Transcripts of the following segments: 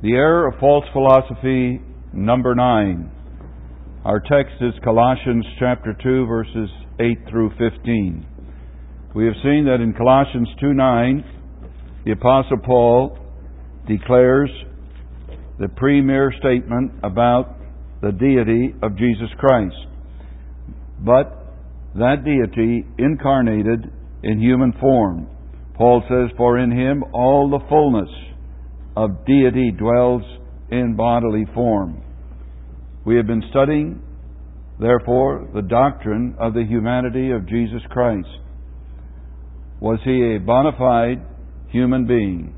The Error of False Philosophy, number 9. Our text is Colossians chapter 2, verses 8 through 15. We have seen that in Colossians 2:9, the Apostle Paul declares the premier statement about the deity of Jesus Christ. But that deity incarnated in human form. Paul says, "For in Him all the fullness of deity dwells in bodily form." We have been studying, therefore, the doctrine of the humanity of Jesus Christ. Was He a bona fide human being?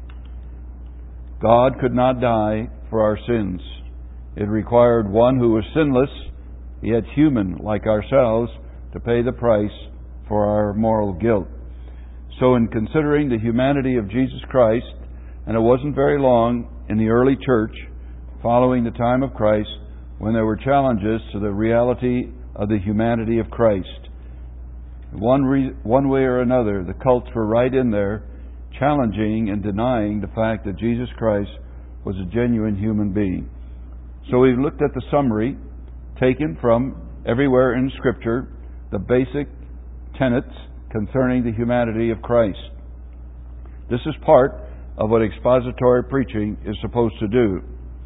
God could not die for our sins. It required one who was sinless, yet human like ourselves, to pay the price for our moral guilt. So in considering the humanity of Jesus Christ, and it wasn't very long in the early church, following the time of Christ, when there were challenges to the reality of the humanity of Christ. One way or another, the cults were right in there, challenging and denying the fact that Jesus Christ was a genuine human being. So we've looked at the summary, taken from everywhere in Scripture, the basic tenets concerning the humanity of Christ. This is part of what expository preaching is supposed to do.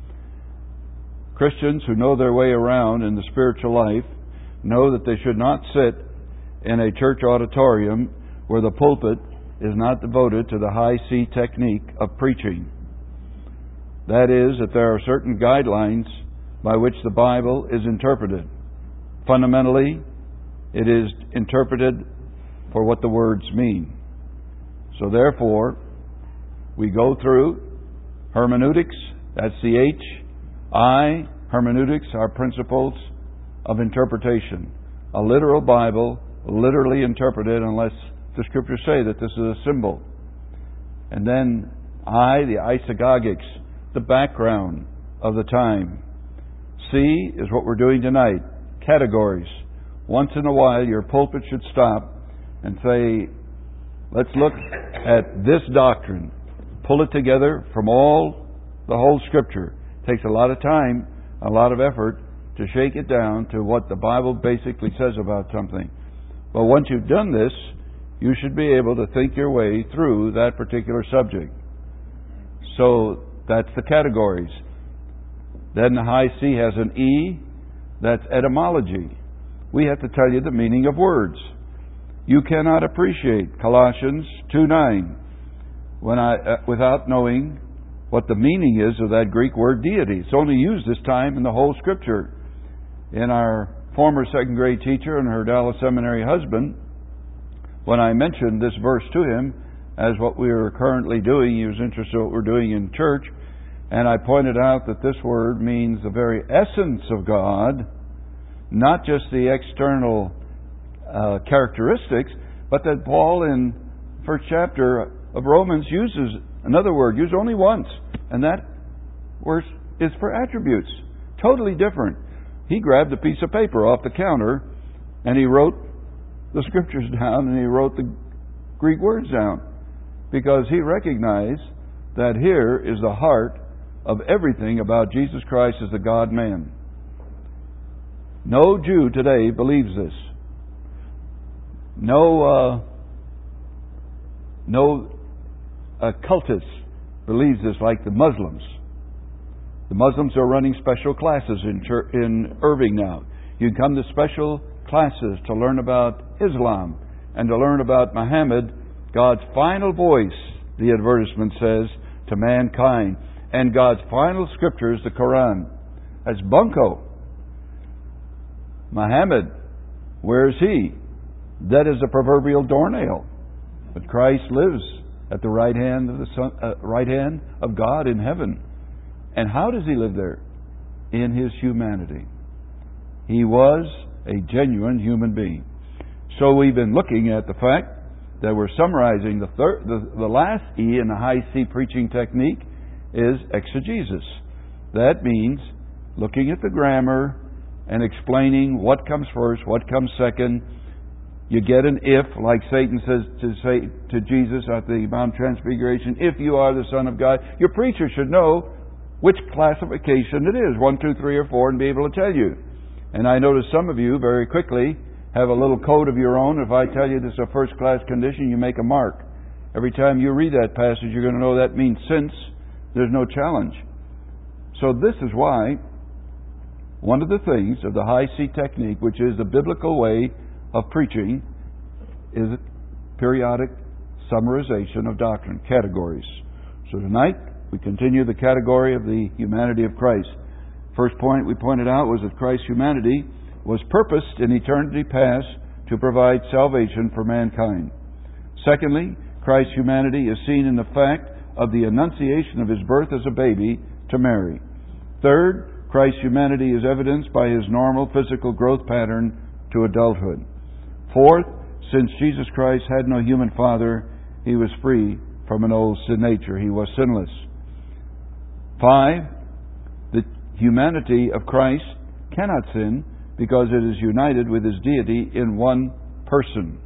Christians who know their way around in the spiritual life know that they should not sit in a church auditorium where the pulpit is not devoted to the high C technique of preaching. That is, that there are certain guidelines by which the Bible is interpreted. Fundamentally, it is interpreted for what the words mean. So therefore, we go through hermeneutics, that's the H-I, hermeneutics are principles of interpretation. A literal Bible, literally interpreted unless the Scriptures say that this is a symbol. And then I, the isagogics, the background of the time. C is what we're doing tonight, categories. Once in a while your pulpit should stop and say, let's look at this doctrine. Pull it together from the whole Scripture. It takes a lot of time, a lot of effort to shake it down to what the Bible basically says about something. But once you've done this, you should be able to think your way through that particular subject. So that's the categories. Then the high C has an E, that's etymology. We have to tell you the meaning of words. You cannot appreciate Colossians 2:9 without knowing what the meaning is of that Greek word deity. It's only used this time in the whole Scripture. In our former second grade teacher and her Dallas Seminary husband, when I mentioned this verse to him as what we were currently doing, he was interested in what we're doing in church, and I pointed out that this word means the very essence of God, not just the external characteristics, but that Paul in the first chapter of Romans uses another word, used only once, and that word is for attributes. Totally different. He grabbed a piece of paper off the counter and he wrote the Scriptures down and he wrote the Greek words down because he recognized that here is the heart of everything about Jesus Christ as the God-man. No Jew today believes this. No cultist believes this like the Muslims. The Muslims are running special classes in Irving now. You can come to special classes to learn about Islam and to learn about Muhammad, God's final voice, the advertisement says, to mankind. And God's final scripture is the Quran. That's bunko. Muhammad, where is he? That is a proverbial doornail. But Christ lives at the right hand of God in heaven. And how does He live there? In His humanity. He was a genuine human being. So we've been looking at the fact that we're summarizing the last E in the high C preaching technique is exegesis. That means looking at the grammar and explaining what comes first, what comes second. You get an if, like Satan says to Jesus at the Mount Transfiguration, if you are the Son of God. Your preacher should know which classification it is, 1, 2, 3, or 4, and be able to tell you. And I notice some of you very quickly have a little code of your own. If I tell you this is a first-class condition, you make a mark. Every time you read that passage, you're going to know that means since. There's no challenge. So this is why one of the things of the high C technique, which is the biblical way of preaching, is periodic summarization of doctrine, categories. So tonight, we continue the category of the humanity of Christ. First point we pointed out was that Christ's humanity was purposed in eternity past to provide salvation for mankind. Secondly, Christ's humanity is seen in the fact of the annunciation of His birth as a baby to Mary. Third, Christ's humanity is evidenced by His normal physical growth pattern to adulthood. Fourth, since Jesus Christ had no human father, He was free from an old sin nature. He was sinless. 5, the humanity of Christ cannot sin because it is united with His deity in one person.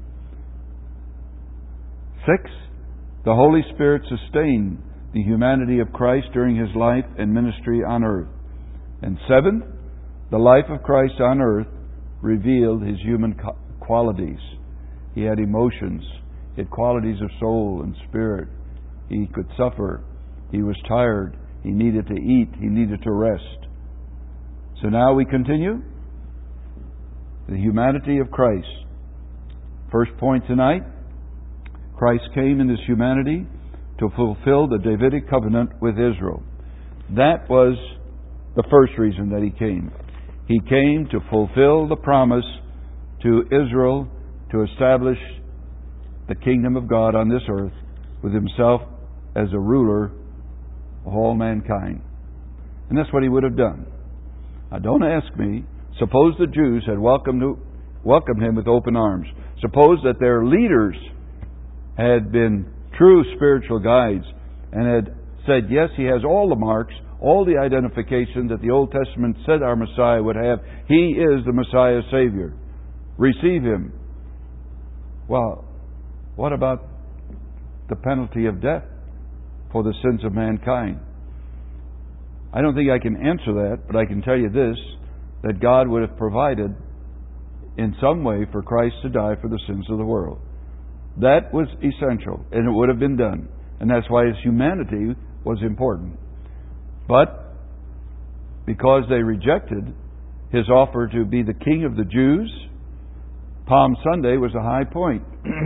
6, the Holy Spirit sustained the humanity of Christ during His life and ministry on earth. And 7, the life of Christ on earth revealed His human qualities. He had emotions. He had qualities of soul and spirit. He could suffer. He was tired. He needed to eat. He needed to rest. So now we continue. The humanity of Christ. First point tonight, Christ came in His humanity to fulfill the Davidic covenant with Israel. That was the first reason that He came. He came to fulfill the promise to Israel to establish the kingdom of God on this earth with Himself as a ruler of all mankind. And that's what He would have done. Now don't ask me. Suppose the Jews had welcomed Him with open arms. Suppose that their leaders had been true spiritual guides and had said, yes, He has all the marks, all the identification that the Old Testament said our Messiah would have. He is the Messiah Savior. Receive Him. Well, what about the penalty of death for the sins of mankind? I don't think I can answer that, but I can tell you this, that God would have provided in some way for Christ to die for the sins of the world. That was essential, and it would have been done. And that's why His humanity was important. But because they rejected His offer to be the King of the Jews, Palm Sunday was a high point.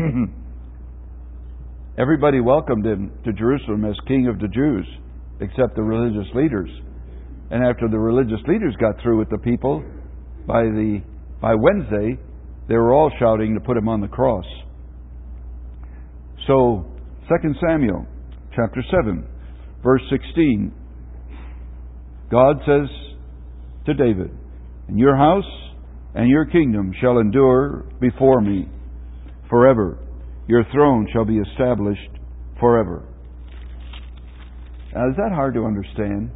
Everybody welcomed Him to Jerusalem as King of the Jews, except the religious leaders. And after the religious leaders got through with the people, by Wednesday, they were all shouting to put Him on the cross. So, 2 Samuel chapter 7, verse 16, God says to David, "And your house and your kingdom shall endure before me forever. Your throne shall be established forever." Now, is that hard to understand?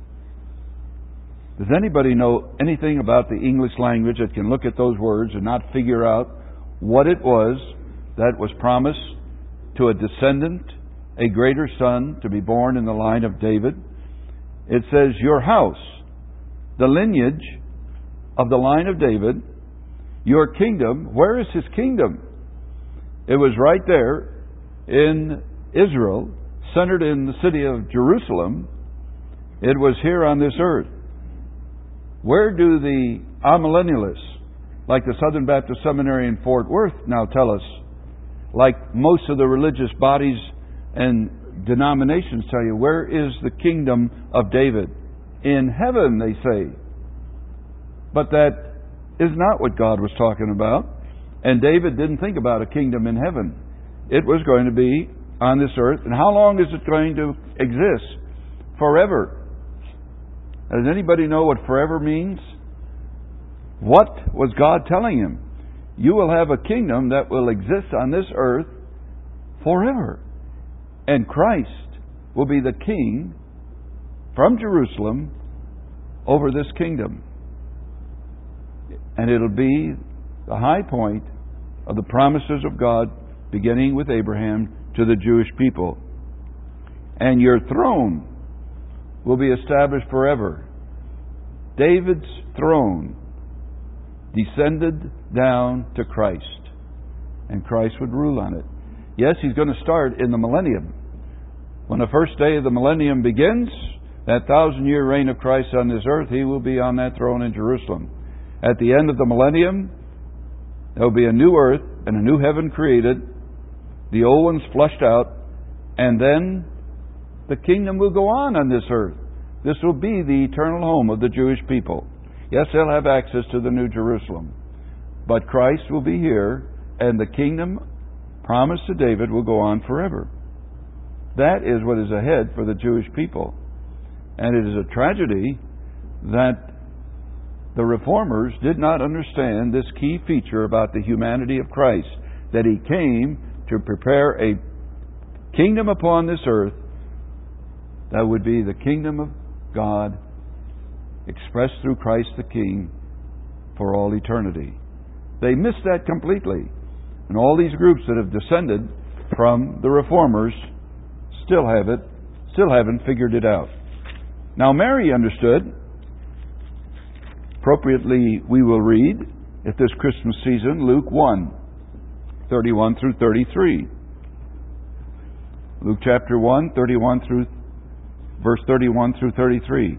Does anybody know anything about the English language that can look at those words and not figure out what it was that was promised to a descendant, a greater son, to be born in the line of David? It says, your house, the lineage of the line of David, your kingdom. Where is His kingdom? It was right there in Israel, centered in the city of Jerusalem. It was here on this earth. Where do the amillennialists, like the Southern Baptist Seminary in Fort Worth, now tell us, like most of the religious bodies and denominations tell you, where is the kingdom of David? In heaven, they say. But that is not what God was talking about. And David didn't think about a kingdom in heaven. It was going to be on this earth. And how long is it going to exist? Forever. Does anybody know what forever means? What was God telling him? You will have a kingdom that will exist on this earth forever. And Christ will be the king from Jerusalem over this kingdom. And it'll be the high point of the promises of God, beginning with Abraham to the Jewish people. And your throne will be established forever. David's throne descended down to Christ, and Christ would rule on it. Yes, He's going to start in the millennium. When the first day of the millennium begins, that 1,000-year reign of Christ on this earth, He will be on that throne in Jerusalem. At the end of the millennium, there will be a new earth and a new heaven created, the old ones flushed out, and then the kingdom will go on this earth. This will be the eternal home of the Jewish people. Yes, they'll have access to the New Jerusalem, but Christ will be here, and the kingdom promised to David will go on forever. That is what is ahead for the Jewish people. And it is a tragedy that the Reformers did not understand this key feature about the humanity of Christ, that He came to prepare a kingdom upon this earth that would be the kingdom of God expressed through Christ the King for all eternity. They missed that completely. And all these groups that have descended from the Reformers still haven't figured it out. Now, Mary understood. Appropriately, we will read at this Christmas season Luke 1, 31 through 33. Luke chapter 1, verse 31 through 33.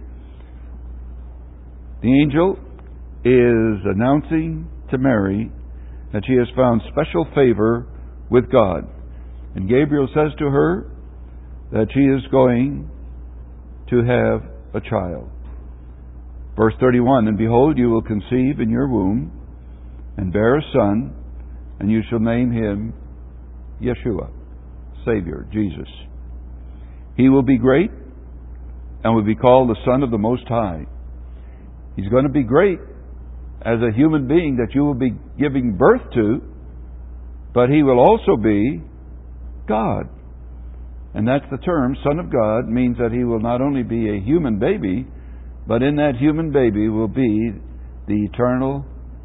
The angel is announcing to Mary that she has found special favor with God. And Gabriel says to her that she is going to have a child. Verse 31, and behold, you will conceive in your womb and bear a son, and you shall name him Yeshua, Savior, Jesus. He will be great and will be called the Son of the Most High. He's going to be great as a human being that you will be giving birth to, but He will also be God. And that's the term, Son of God, means that He will not only be a human baby, but in that human baby will be the eternal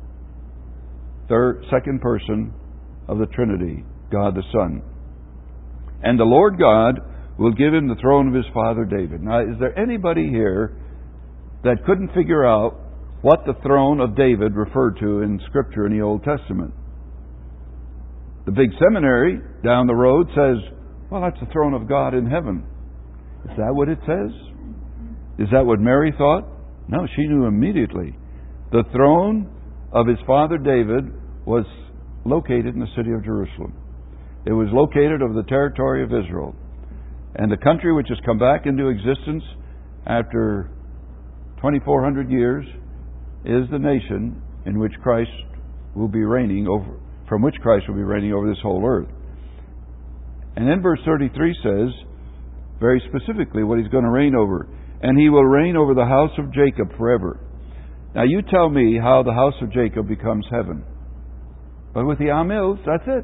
second person of the Trinity, God the Son. And the Lord God will give Him the throne of His father David. Now, is there anybody here that couldn't figure out what the throne of David referred to in Scripture in the Old Testament? The big seminary down the road says, well, that's the throne of God in heaven. Is that what it says? Is that what Mary thought? No, she knew immediately. The throne of his father David was located in the city of Jerusalem. It was located over the territory of Israel. And the country which has come back into existence after 2,400 years is the nation in which Christ will be reigning over, from which Christ will be reigning over this whole earth. And then verse 33 says, very specifically, what He's going to reign over. And He will reign over the house of Jacob forever. Now you tell me how the house of Jacob becomes heaven. But with the Amils, that's it.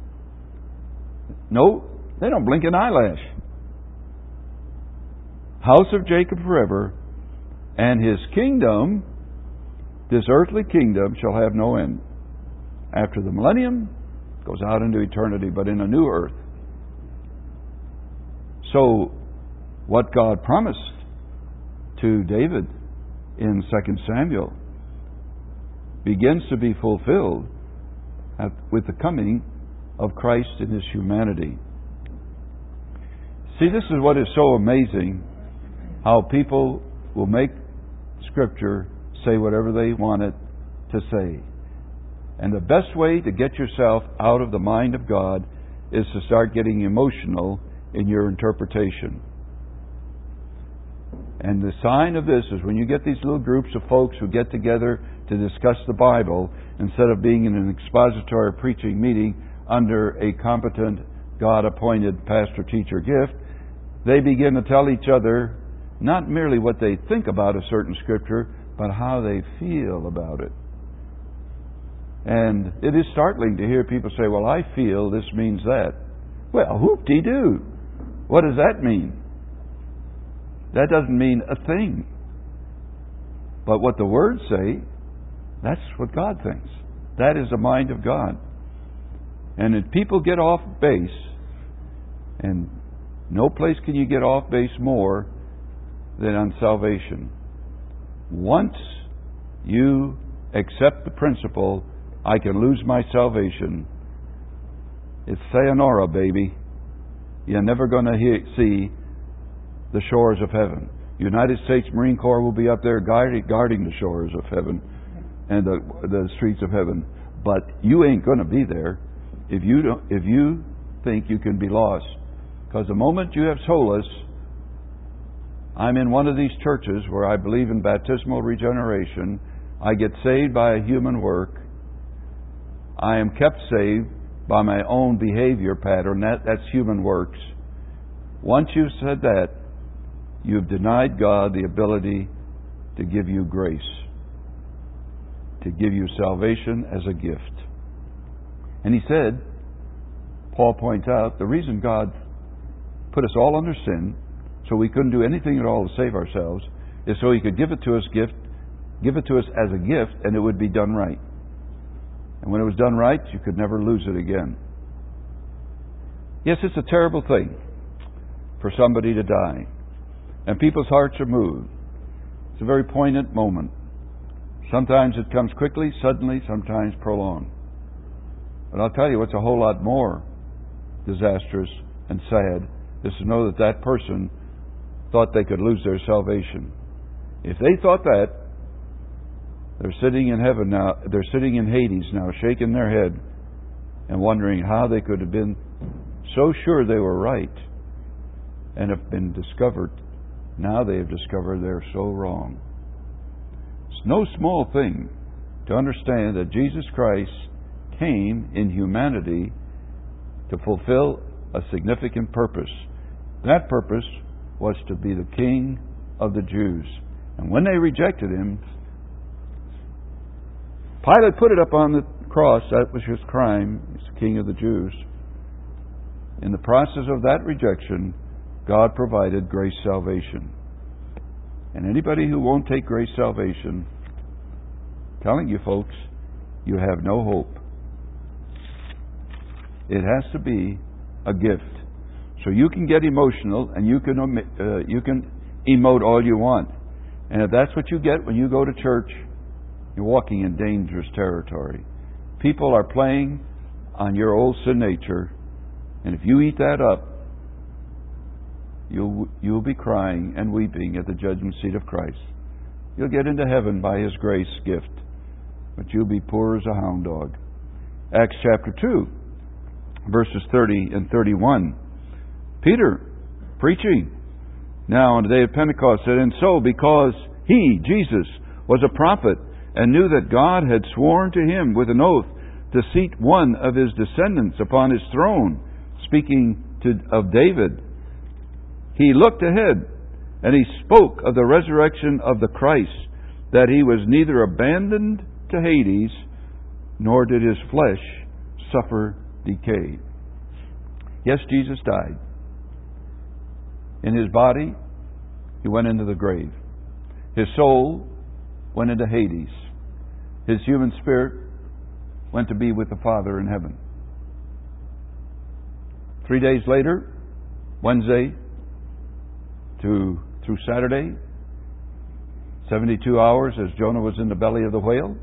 No, they don't blink an eyelash. House of Jacob forever, and His kingdom, this earthly kingdom, shall have no end. After the millennium, it goes out into eternity, but in a new earth. So, what God promised to David in 2 Samuel begins to be fulfilled with the coming of Christ in His humanity. See, this is what is so amazing, how people will make Scripture say whatever they want it to say. And the best way to get yourself out of the mind of God is to start getting emotional in your interpretation. And the sign of this is when you get these little groups of folks who get together to discuss the Bible, instead of being in an expository preaching meeting under a competent, God-appointed pastor-teacher gift, they begin to tell each other not merely what they think about a certain Scripture, but how they feel about it. And it is startling to hear people say, well, I feel this means that. Well, whoop-de-doo. What does that mean? That doesn't mean a thing. But what the words say, that's what God thinks. That is the mind of God. And if people get off base, and no place can you get off base more than on salvation. Once you accept the principle, I can lose my salvation, it's sayonara, baby. You're never going to see the shores of heaven. United States Marine Corps will be up there guarding the shores of heaven and the streets of heaven. But you ain't going to be there if you think you can be lost. Because the moment you have solace, I'm in one of these churches where I believe in baptismal regeneration. I get saved by a human work. I am kept saved by my own behavior pattern. That's human works. Once you've said that, you've denied God the ability to give you grace, to give you salvation as a gift. And he said, Paul points out, the reason God put us all under sin, so we couldn't do anything at all to save ourselves, is so he could give it to us as a gift, and it would be done right. And when it was done right, you could never lose it again. Yes, it's a terrible thing for somebody to die. And people's hearts are moved. It's a very poignant moment. Sometimes it comes quickly, suddenly, sometimes prolonged. But I'll tell you what's a whole lot more disastrous and sad is to know that that person thought they could lose their salvation. If they thought that, they're sitting in heaven now, they're sitting in Hades now, shaking their head and wondering how they could have been so sure they were right and have been discovered. Now they have discovered they're so wrong. It's no small thing to understand that Jesus Christ came in humanity to fulfill a significant purpose. That purpose was to be the King of the Jews. And when they rejected him, Pilate put it up on the cross. That was his crime. He's the King of the Jews. In the process of that rejection, God provided grace salvation. And anybody who won't take grace salvation, telling you folks, you have no hope. It has to be a gift. So you can get emotional and you can emote all you want. And if that's what you get when you go to church, you're walking in dangerous territory. People are playing on your old sin nature, and if you eat that up, you'll be crying and weeping at the judgment seat of Christ. You'll get into heaven by His grace gift, but you'll be poor as a hound dog. Acts chapter 2, verses 30 and 31. Peter, preaching, now on the day of Pentecost, said, and so because he, Jesus, was a prophet, and knew that God had sworn to him with an oath to seat one of his descendants upon his throne, speaking of David, he looked ahead and he spoke of the resurrection of the Christ, that he was neither abandoned to Hades, nor did his flesh suffer decay. Yes, Jesus died. In his body, he went into the grave. His soul went into Hades. His human spirit went to be with the Father in heaven. 3 days later, Wednesday through Saturday, 72 hours as Jonah was in the belly of the whale,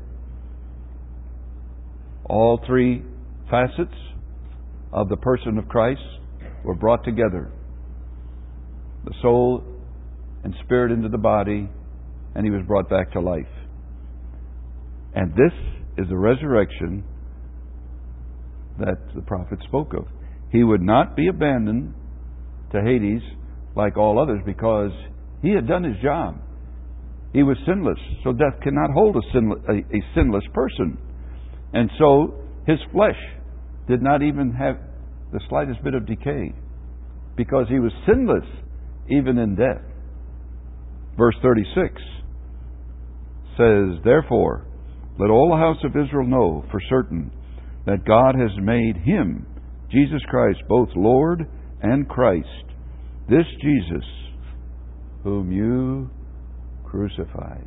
all three facets of the person of Christ were brought together. The soul and spirit into the body, and he was brought back to life. And this is the resurrection that the prophet spoke of. He would not be abandoned to Hades like all others because he had done his job. He was sinless, so death cannot hold a sinless person. And so his flesh did not even have the slightest bit of decay because he was sinless even in death. Verse 36 says, therefore, let all the house of Israel know for certain that God has made him, Jesus Christ, both Lord and Christ, this Jesus whom you crucified.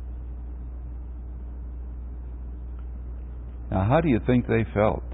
Now, how do you think they felt?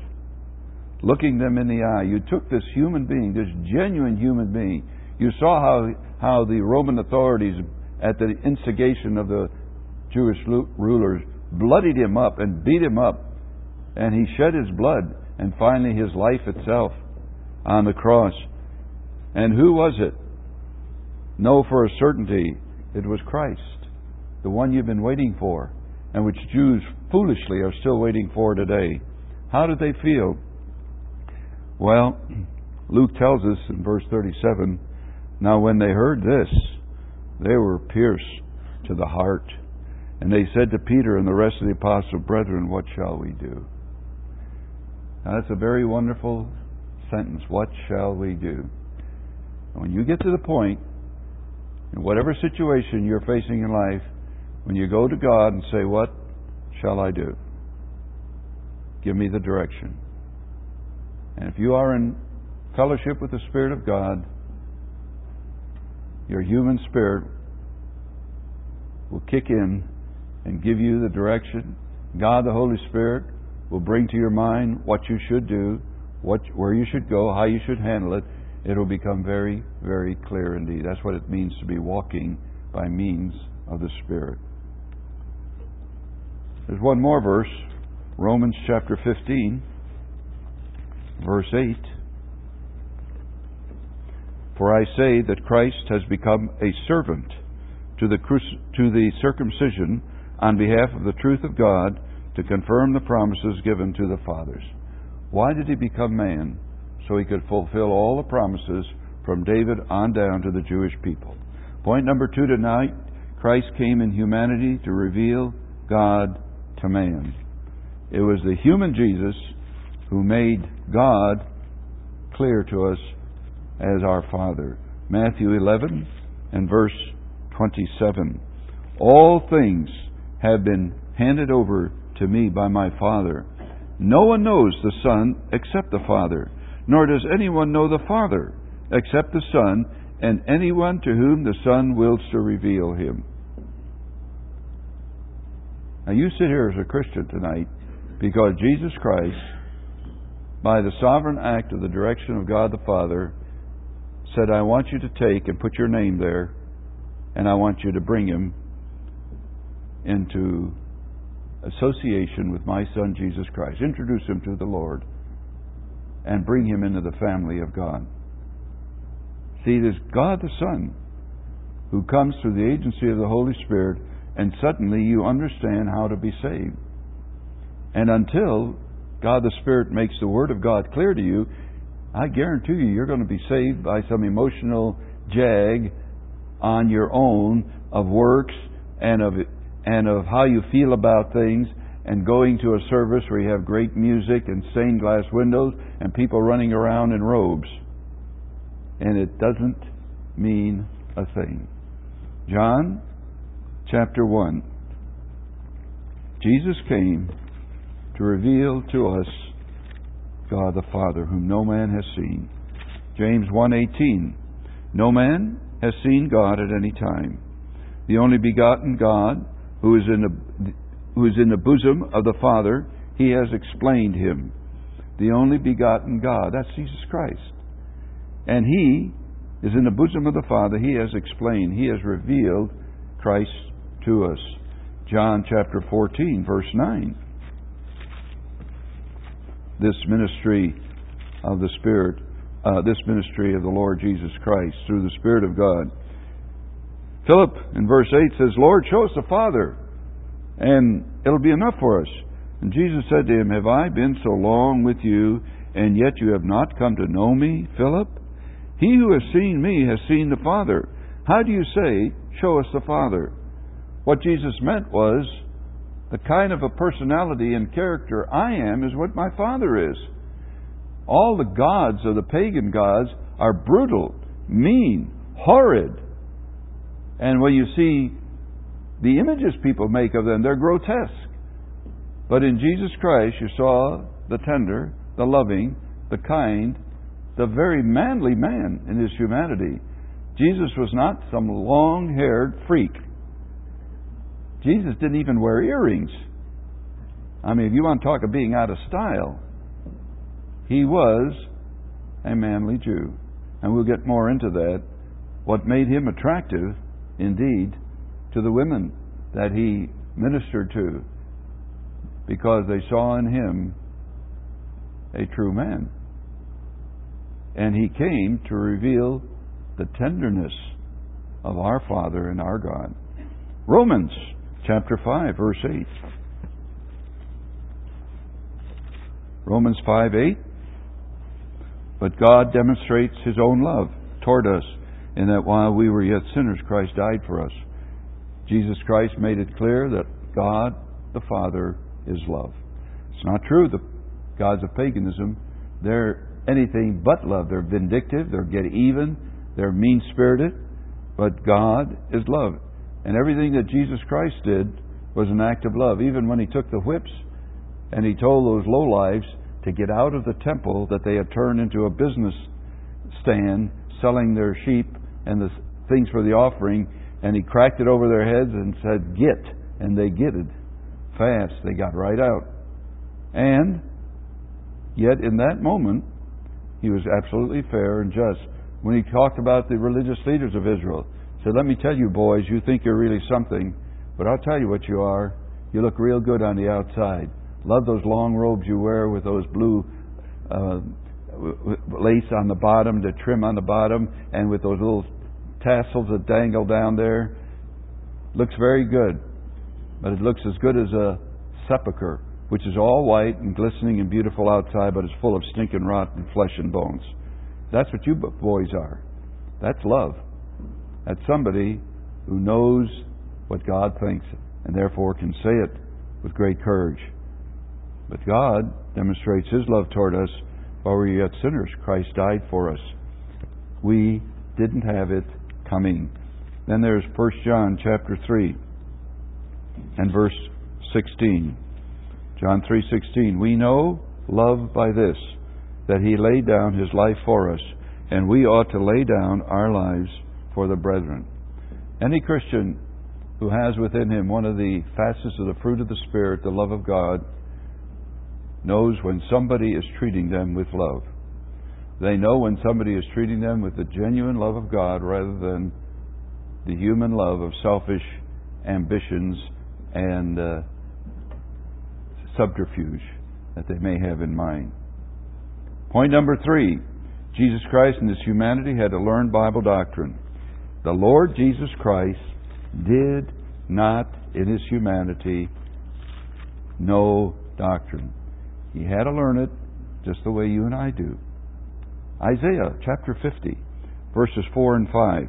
Looking them in the eye, you took this human being, this genuine human being. You saw how the Roman authorities, at the instigation of the Jewish rulers, bloodied him up and beat him up, and he shed his blood, and finally his life itself on the cross. And who was it? Know for a certainty it was Christ, the one you've been waiting for, and which Jews foolishly are still waiting for today. How did they feel? Well, Luke tells us in verse 37, now when they heard this, they were pierced to the heart, and they said to Peter and the rest of the apostles, brethren, what shall we do? Now that's a very wonderful sentence. What shall we do? And when you get to the point, in whatever situation you're facing in life, when you go to God and say, what shall I do? Give me the direction. And if you are in fellowship with the Spirit of God, your human spirit will kick in and give you the direction. God, the Holy Spirit, will bring to your mind what you should do, where you should go, how you should handle it. It will become very, very clear indeed. That's what it means to be walking by means of the Spirit. There's one more verse, Romans chapter 15, verse 8. For I say that Christ has become a servant to the circumcision on behalf of the truth of God, to confirm the promises given to the fathers. Why did he become man? So he could fulfill all the promises from David on down to the Jewish people. Point number 2 tonight, Christ came in humanity to reveal God to man. It was the human Jesus who made God clear to us as our Father. Matthew 11 and verse 27. All things have been handed over to me by my Father. No one knows the Son except the Father, nor does anyone know the Father except the Son, and anyone to whom the Son wills to reveal him. Now you sit here as a Christian tonight because Jesus Christ, by the sovereign act of the direction of God the Father, said, I want you to take and put your name there, and I want you to bring him into association with my Son Jesus Christ. Introduce him to the Lord and bring him into the family of God. See, there's God the Son who comes through the agency of the Holy Spirit, and suddenly you understand how to be saved. And until God the Spirit makes the Word of God clear to you, I guarantee you're going to be saved by some emotional jag on your own of works and of how you feel about things, and going to a service where you have great music and stained glass windows and people running around in robes. And it doesn't mean a thing. John chapter 1. Jesus came to reveal to us God the Father, whom no man has seen. James 1:18. No man has seen God at any time. The only begotten God, who is in the bosom of the Father, he has explained him. The only begotten God, that's Jesus Christ. And he is in the bosom of the Father, he has explained, he has revealed Christ to us. John chapter 14, verse 9. This ministry of the Spirit, this ministry of the Lord Jesus Christ through the Spirit of God. Philip in verse 8 says, Lord, show us the Father, and it'll be enough for us. And Jesus said to him, have I been so long with you, and yet you have not come to know me, Philip? He who has seen me has seen the Father. How do you say, show us the Father? What Jesus meant was, the kind of a personality and character I am is what my Father is. All the gods of the pagan gods are brutal, mean, horrid. And when you see the images people make of them, they're grotesque. But in Jesus Christ, you saw the tender, the loving, the kind, the very manly man in his humanity. Jesus was not some long-haired freak. Jesus didn't even wear earrings. I mean, if you want to talk of being out of style, he was a manly Jew. And we'll get more into that what made him attractive, indeed, to the women that he ministered to, because they saw in him a true man. And he came to reveal the tenderness of our Father and our God. Romans chapter 5, verse 8. Romans 5:8. But God demonstrates His own love toward us, in that while we were yet sinners, Christ died for us. Jesus Christ made it clear that God the Father is love. It's not true. The gods of paganism, they're anything but love. They're vindictive, they're get even, they're mean-spirited, but God is love. And everything that Jesus Christ did was an act of love. Even when He took the whips and He told those lowlives to get out of the temple that they had turned into a business stand selling their sheep and the things for the offering, and He cracked it over their heads and said, "Get," and they gitted fast. They got right out. And yet in that moment, He was absolutely fair and just. When He talked about the religious leaders of Israel, He said, "Let me tell you, boys, you think you're really something, but I'll tell you what you are. You look real good on the outside. Love those long robes you wear with those blue lace on the bottom, the trim on the bottom, and with those little tassels that dangle down there. Looks very good, but it looks as good as a sepulcher, which is all white and glistening and beautiful outside, but it's full of stinking rotten flesh and bones." That's what you boys are. That's love. That's somebody who knows what God thinks and therefore can say it with great courage. But God demonstrates His love toward us while we were yet sinners. Christ died for us. We didn't have it coming. Then there's 1 John chapter 3 and verse 16. John 3:16. We know love by this, that He laid down His life for us, and we ought to lay down our lives for the brethren. Any Christian who has within him one of the facets of the fruit of the Spirit, the love of God, knows when somebody is treating them with love. They know when somebody is treating them with the genuine love of God rather than the human love of selfish ambitions and subterfuge that they may have in mind. Point number 3. Jesus Christ in His humanity had to learn Bible doctrine. The Lord Jesus Christ did not, in His humanity, know doctrine. He had to learn it just the way you and I do. Isaiah chapter 50, verses 4 and 5.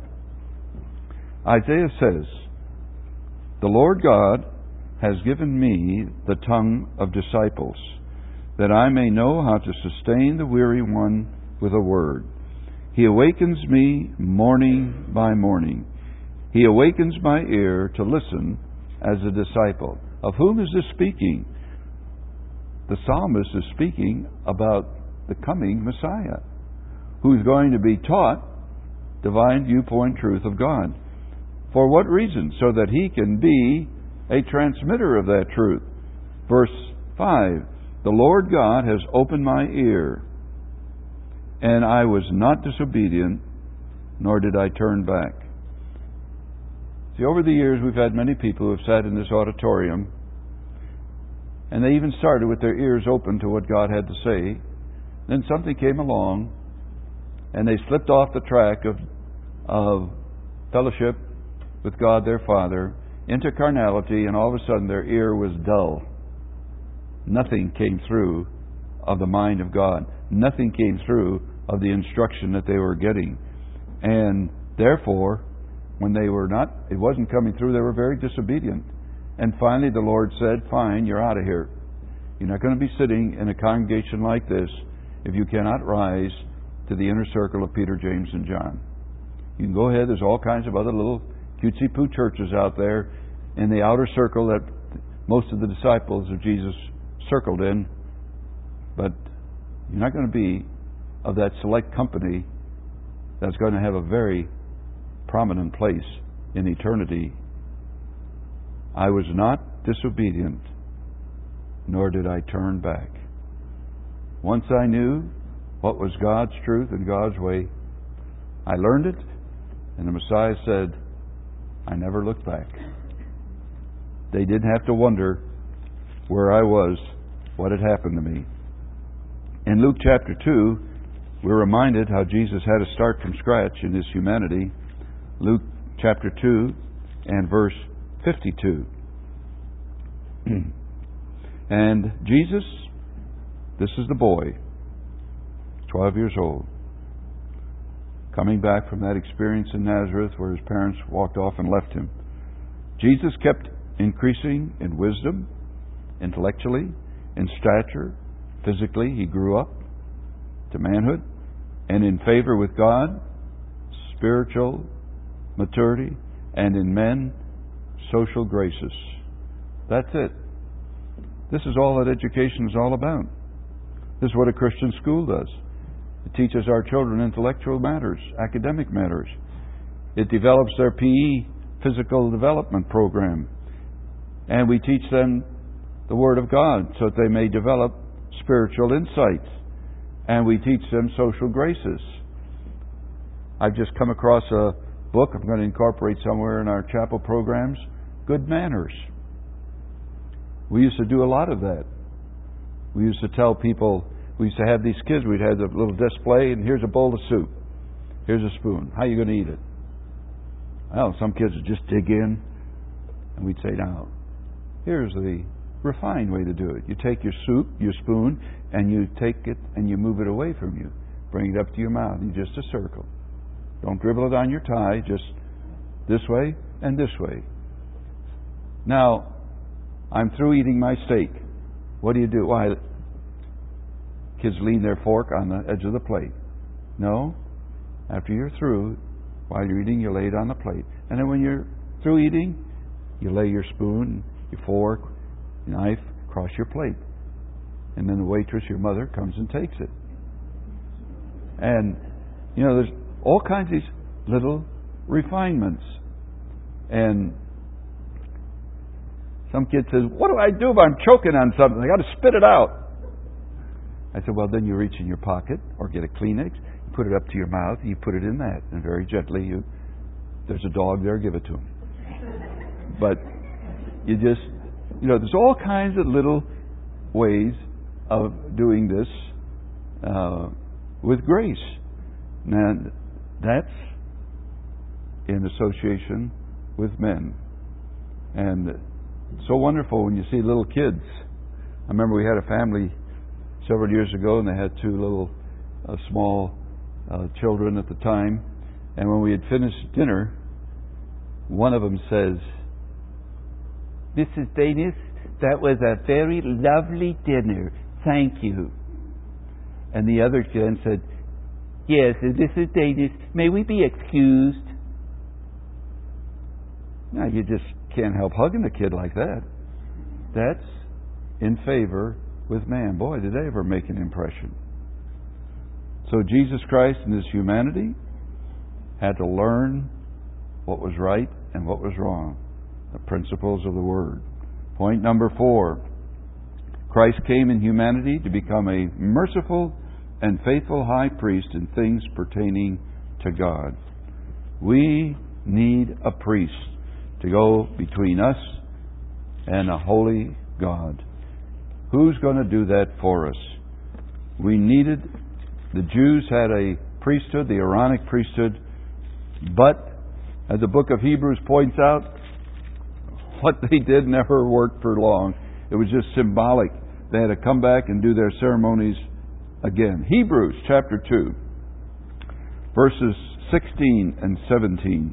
Isaiah says, "The Lord God has given me the tongue of disciples, that I may know how to sustain the weary one with a word. He awakens me morning by morning. He awakens my ear to listen as a disciple." Of whom is this speaking? The psalmist is speaking about the coming Messiah, who is going to be taught divine viewpoint truth of God. For what reason? So that he can be a transmitter of that truth. Verse 5, "The Lord God has opened my ear, and I was not disobedient, nor did I turn back." See, over the years we've had many people who have sat in this auditorium, and they even started with their ears open to what God had to say. Then something came along, and they slipped off the track of fellowship with God their Father into carnality, and all of a sudden their ear was dull. Nothing came through of the mind of God. Nothing came through of the instruction that they were getting. And therefore, when it wasn't coming through, they were very disobedient. And finally the Lord said, "Fine, you're out of here. You're not going to be sitting in a congregation like this if you cannot rise to the inner circle of Peter, James, and John. You can go ahead. There's all kinds of other little cutesy-poo churches out there in the outer circle that most of the disciples of Jesus circled in, but you're not going to be of that select company that's going to have a very prominent place in eternity." I was not disobedient, nor did I turn back. Once I knew what was God's truth and God's way, I learned it, And the Messiah said, I never looked back. They didn't have to wonder where I was, what had happened to me. In Luke chapter 2, we're reminded how Jesus had to start from scratch in His humanity. Luke chapter 2 and verse 52. And Jesus, this is the boy, 12 years old, coming back from that experience in Nazareth where his parents walked off and left him. Jesus kept increasing in wisdom, intellectually, in stature, physically. He grew up to manhood, and in favor with God, spiritual maturity, and in men, social graces. That's it. This is all that education is all about. This is what a Christian school does. It teaches our children intellectual matters, academic matters. It develops their PE, physical development program. And we teach them the Word of God so that they may develop spiritual insights. And we teach them social graces. I've just come across a book I'm going to incorporate somewhere in our chapel programs, Good Manners. We used to do a lot of that. We used to tell people, we used to have these kids, we'd have a little display, and here's a bowl of soup. Here's a spoon. How are you going to eat it? Well, some kids would just dig in, and we'd say, now, here's the refined way to do it. You take your soup, your spoon, and you take it and you move it away from you. Bring it up to your mouth in just a circle. Don't dribble it on your tie, just this way and this way. Now, I'm through eating my steak. What do? Why, kids lean their fork on the edge of the plate. No. After you're through, while you're eating, you lay it on the plate. And then when you're through eating, you lay your spoon, your fork, your knife across your plate. And then the waitress, your mother, comes and takes it. And, there's all kinds of these little refinements. And some kid says, what do I do if I'm choking on something? I got to spit it out. I said, well, then you reach in your pocket or get a Kleenex, you put it up to your mouth, and you put it in that. And very gently, there's a dog there, give it to him. But you just, there's all kinds of little ways of doing this with grace. And that's in association with men. And it's so wonderful when you see little kids. I remember we had a family several years ago, and they had two little small children at the time. And when we had finished dinner, one of them says, Mrs. Danis, that was a very lovely dinner. Thank you. And the other kid said, yes, Mrs. Danis, may we be excused? Now, you just can't help hugging a kid like that. That's in favor with man. Boy, did they ever make an impression. So Jesus Christ in His humanity had to learn what was right and what was wrong. The principles of the Word. Point number 4. Christ came in humanity to become a merciful and faithful high priest in things pertaining to God. We need a priest to go between us and a holy God. Who's going to do that for us? We needed, the Jews had a priesthood, the Aaronic priesthood, but as the book of Hebrews points out, what they did never worked for long. It was just symbolic. They had to come back and do their ceremonies again. Hebrews chapter 2, verses 16 and 17.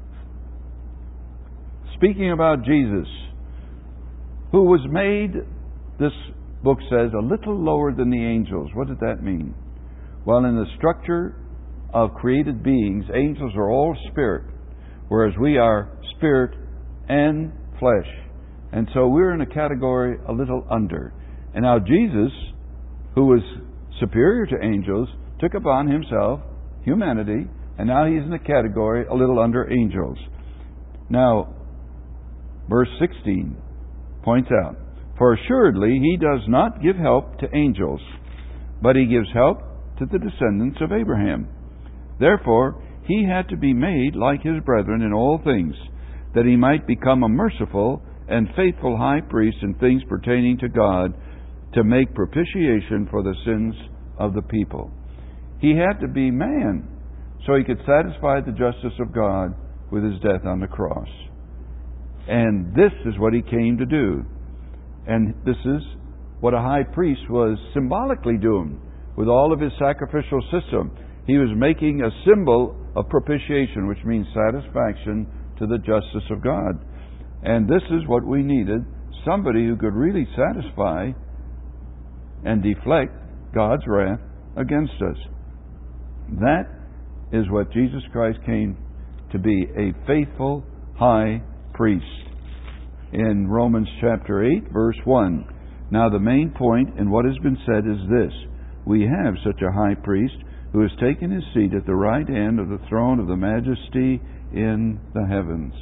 Speaking about Jesus, who was made, this book says, a little lower than the angels. What did that mean? Well, in the structure of created beings, angels are all spirit, whereas we are spirit and flesh. And so we're in a category a little under. And now Jesus, who was superior to angels, took upon Himself humanity, and now He's in a category a little under angels. Now, verse 16 points out, for assuredly He does not give help to angels, but He gives help to the descendants of Abraham. Therefore, He had to be made like His brethren in all things, that He might become a merciful and faithful high priest in things pertaining to God, to make propitiation for the sins of the people. He had to be man so He could satisfy the justice of God with His death on the cross. And this is what He came to do. And this is what a high priest was symbolically doing with all of his sacrificial system. He was making a symbol of propitiation, which means satisfaction to the justice of God. And this is what we needed, somebody who could really satisfy and deflect God's wrath against us. That is what Jesus Christ came to be, a faithful high priest. In Romans chapter 8, verse 1. Now the main point in what has been said is this: we have such a high priest who has taken his seat at the right hand of the throne of the majesty in the heavens.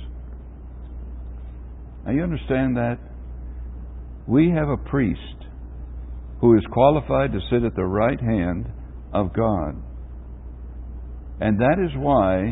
Now you understand that? We have a priest who is qualified to sit at the right hand of God. And that is why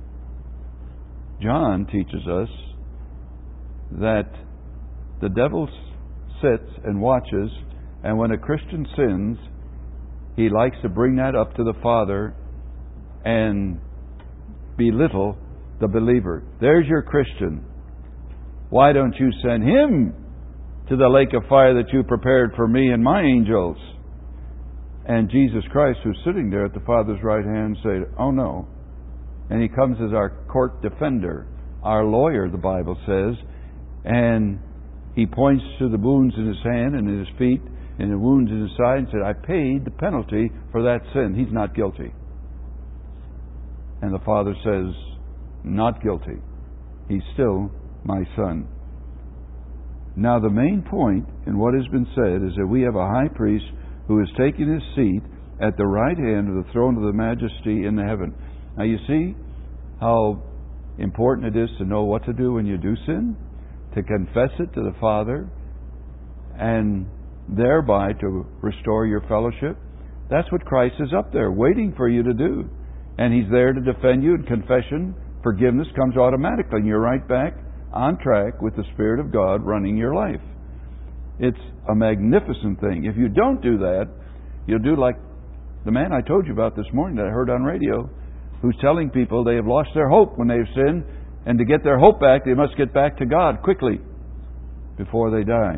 John teaches us that the devil sits and watches, and when a Christian sins, he likes to bring that up to the Father and belittle the believer. There's your Christian. Why don't you send him to the lake of fire that you prepared for me and my angels? And Jesus Christ, who's sitting there at the Father's right hand, said, oh no. And He comes as our court defender, our lawyer, the Bible says, and He points to the wounds in His hand and in His feet and the wounds in His side and said, I paid the penalty for that sin. He's not guilty. And the Father says, not guilty. He's still my Son. Now the main point in what has been said is that we have a high priest who has taken his seat at the right hand of the throne of the majesty in the heaven. Now you see how important it is to know what to do when you do sin, to confess it to the Father, and thereby to restore your fellowship. That's what Christ is up there waiting for you to do. And He's there to defend you, and confession, forgiveness comes automatically, and you're right back on track with the Spirit of God running your life. It's a magnificent thing. If you don't do that, you'll do like the man I told you about this morning that I heard on radio, who's telling people they have lost their hope when they've sinned, and to get their hope back, they must get back to God quickly before they die.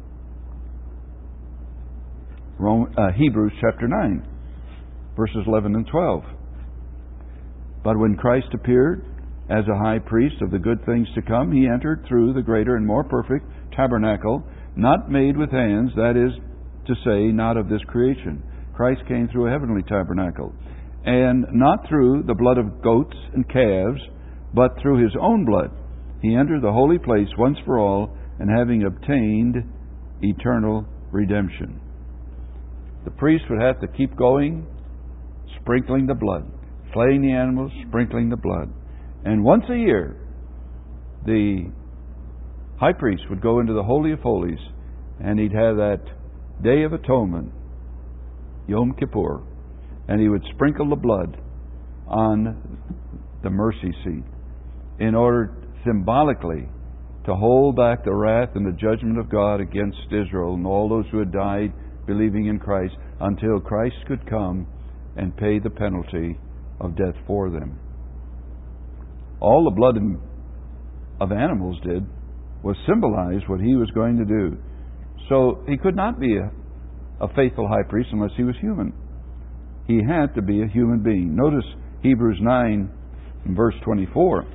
Hebrews chapter 9, verses 11 and 12. But when Christ appeared as a high priest of the good things to come, He entered through the greater and more perfect tabernacle, not made with hands, that is to say, not of this creation. Christ came through a heavenly tabernacle, and not through the blood of goats and calves, but through His own blood. He entered the holy place once for all, and having obtained eternal redemption. The priest would have to keep going, sprinkling the blood, slaying the animals, sprinkling the blood. And once a year, the high priest would go into the Holy of Holies, and he'd have that Day of Atonement, Yom Kippur, and he would sprinkle the blood on the mercy seat in order symbolically to hold back the wrath and the judgment of God against Israel and all those who had died believing in Christ, until Christ could come and pay the penalty of death for them. All the blood of animals did was symbolize what He was going to do. So He could not be a faithful high priest unless He was human. He had to be a human being. Notice Hebrews 9, verse 24.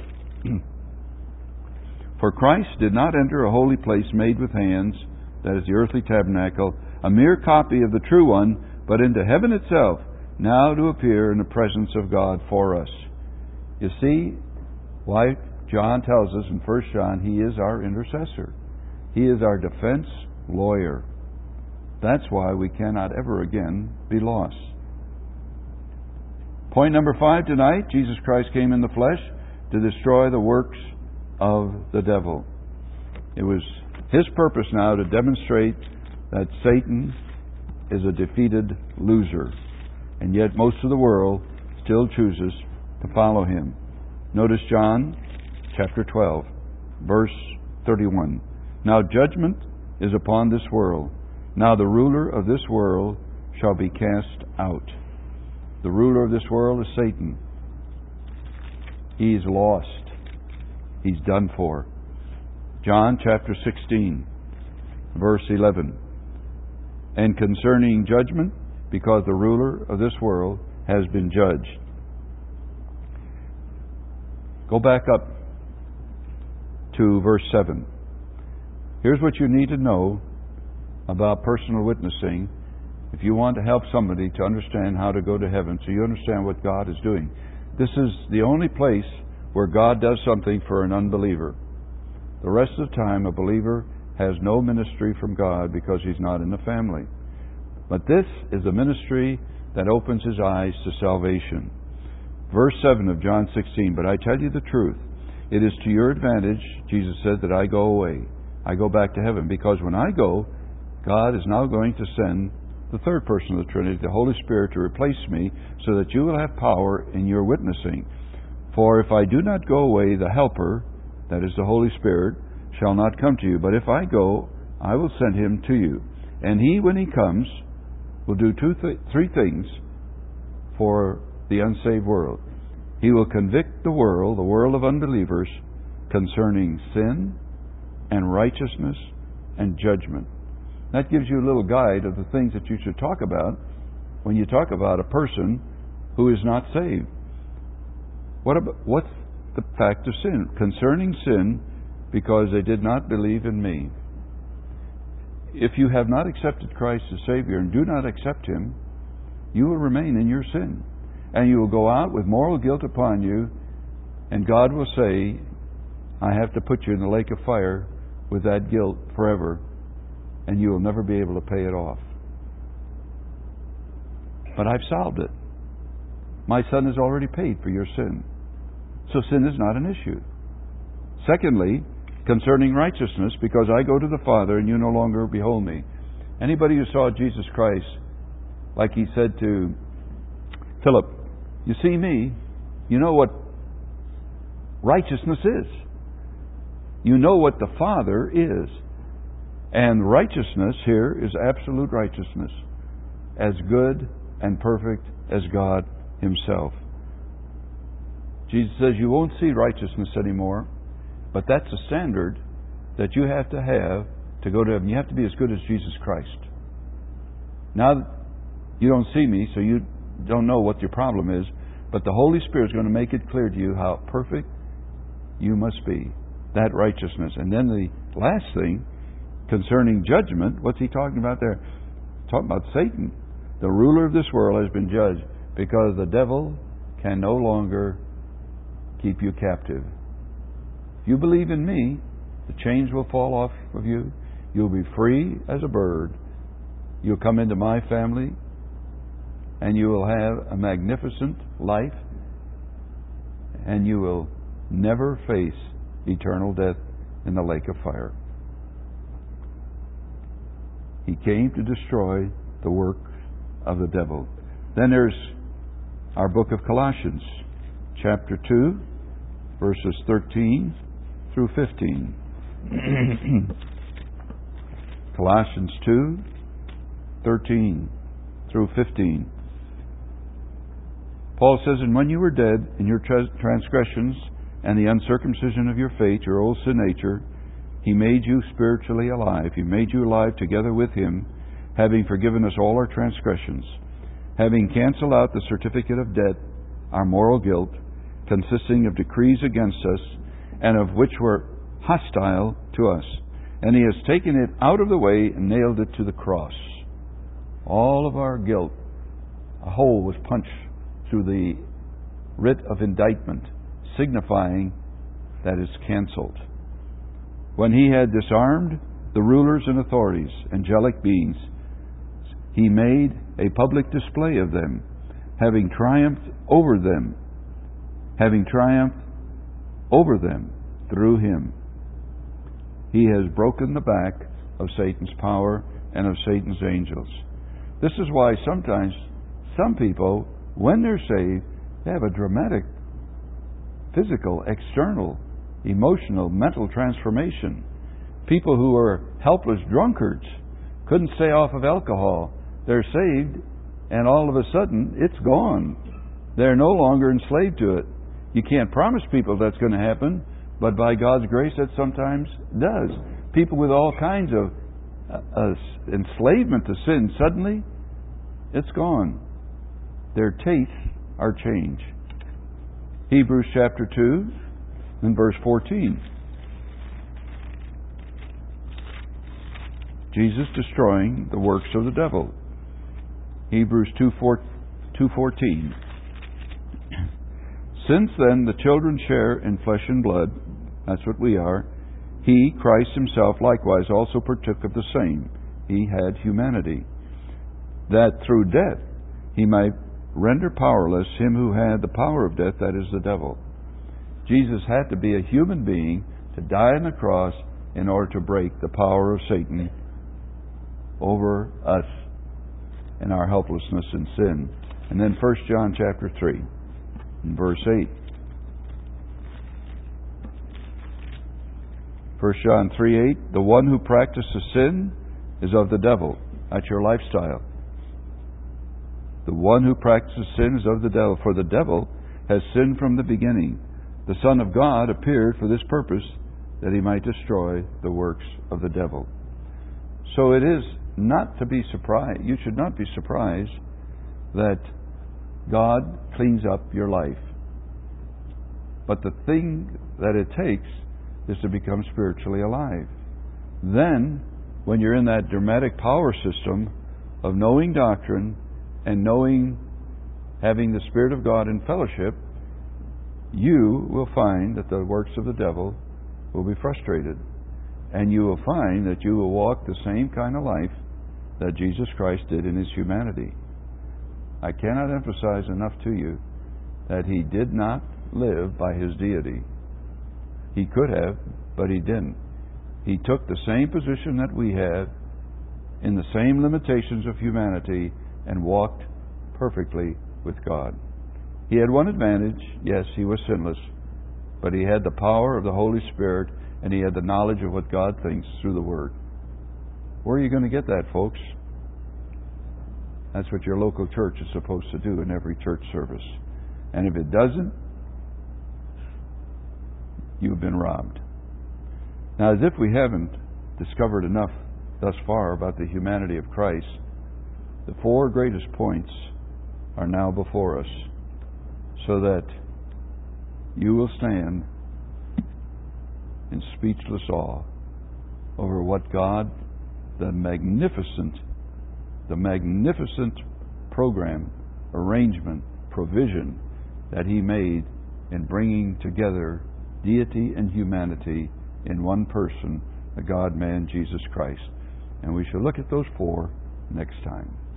For Christ did not enter a holy place made with hands, that is the earthly tabernacle, a mere copy of the true one, but into heaven itself, now to appear in the presence of God for us. You see why John tells us in 1 John, He is our intercessor. He is our defense lawyer. That's why we cannot ever again be lost. Point number 5 tonight, Jesus Christ came in the flesh to destroy the works of the devil. It was His purpose now to demonstrate that Satan is a defeated loser. And yet most of the world still chooses to follow Him. Notice John chapter 12, verse 31. Now judgment is upon this world. Now the ruler of this world shall be cast out. The ruler of this world is Satan. He's lost. He's done for. John chapter 16, verse 11. And concerning judgment, because the ruler of this world has been judged. Go back up to verse 7. Here's what you need to know about personal witnessing if you want to help somebody to understand how to go to heaven, so you understand what God is doing. This is the only place where God does something for an unbeliever. The rest of the time, a believer has no ministry from God because he's not in the family. But this is the ministry that opens his eyes to salvation. Verse 7 of John 16, but I tell you the truth, it is to your advantage, Jesus said, that I go away. I go back to heaven, because when I go, God is now going to send the third person of the Trinity, the Holy Spirit, to replace me, so that you will have power in your witnessing. For if I do not go away, the Helper, that is the Holy Spirit, shall not come to you. But if I go, I will send Him to you. And He, when He comes, will do three things for the unsaved world. He will convict the world of unbelievers, concerning sin and righteousness and judgment. That gives you a little guide of the things that you should talk about when you talk about a person who is not saved. What's the fact of sin? Concerning sin, because they did not believe in me. If you have not accepted Christ as Savior and do not accept Him, you will remain in your sin. And you will go out with moral guilt upon you, and God will say, I have to put you in the lake of fire with that guilt forever, and you will never be able to pay it off. But I've solved it. My Son has already paid for your sin. So sin is not an issue. Secondly, concerning righteousness, because I go to the Father and you no longer behold me. Anybody who saw Jesus Christ, like He said to Philip, you see me, you know what righteousness is. You know what the Father is. And righteousness here is absolute righteousness, as good and perfect as God Himself. Jesus says you won't see righteousness anymore, but that's a standard that you have to go to heaven. You have to be as good as Jesus Christ. Now, you don't see me, so you don't know what your problem is, but the Holy Spirit is going to make it clear to you how perfect you must be. That righteousness. And then the last thing, concerning judgment, what's He talking about there? He's talking about Satan. The ruler of this world has been judged, because the devil can no longer keep you captive. If you believe in me, the chains will fall off of you. You'll be free as a bird. You'll come into my family, and you will have a magnificent life, and you will never face eternal death in the lake of fire. He came to destroy the work of the devil. Then there's our book of Colossians, chapter 2, verses 13 through 15. Colossians 2, 13 through 15. Paul says, and when you were dead in your transgressions and the uncircumcision of your faith, your old sin nature, He made you spiritually alive. He made you alive together with Him, having forgiven us all our transgressions, having canceled out the certificate of debt, our moral guilt, consisting of decrees against us, and of which were hostile to us. And He has taken it out of the way and nailed it to the cross. All of our guilt, a hole was punched through the writ of indictment, signifying that it's canceled. When He had disarmed the rulers and authorities, angelic beings, He made a public display of them, having triumphed over them through Him. He has broken the back of Satan's power and of Satan's angels. This is why sometimes some people, when they're saved, they have a dramatic physical, external, emotional, mental transformation. People who were helpless drunkards couldn't stay off of alcohol. They're saved, and all of a sudden, it's gone. They're no longer enslaved to it. You can't promise people that's going to happen, but by God's grace, that sometimes does. People with all kinds of enslavement to sin, suddenly, it's gone. Their tastes are changed. Hebrews chapter 2 and verse 14. Jesus destroying the works of the devil. Hebrews 2:14. Since then the children share in flesh and blood, that's what we are, He, Christ Himself, likewise also partook of the same. He had humanity, that through death He might render powerless him who had the power of death, that is the devil. Jesus had to be a human being to die on the cross in order to break the power of Satan over us and our helplessness in sin. And then 1 John chapter 3 and verse 8. 1 John 3:8, the one who practices sin is of the devil. That's your lifestyle. The one who practices sin is of the devil, for the devil has sinned from the beginning. The Son of God appeared for this purpose, that He might destroy the works of the devil. So it is not to be surprised. You should not be surprised that God cleans up your life. But the thing that it takes is to become spiritually alive. Then, when you're in that dramatic power system of knowing doctrine and having the Spirit of God in fellowship, you will find that the works of the devil will be frustrated. And you will find that you will walk the same kind of life that Jesus Christ did in His humanity. I cannot emphasize enough to you that He did not live by His deity. He could have, but He didn't. He took the same position that we have in the same limitations of humanity and walked perfectly with God. He had one advantage. Yes, He was sinless, but He had the power of the Holy Spirit, and He had the knowledge of what God thinks through the Word. Where are you going to get that, folks? That's what your local church is supposed to do in every church service. And if it doesn't, you've been robbed. Now, as if we haven't discovered enough thus far about the humanity of Christ, the four greatest points are now before us, so that you will stand in speechless awe over what God, the magnificent program, arrangement, provision that He made in bringing together deity and humanity in one person, the God-man, Jesus Christ. And we shall look at those four next time.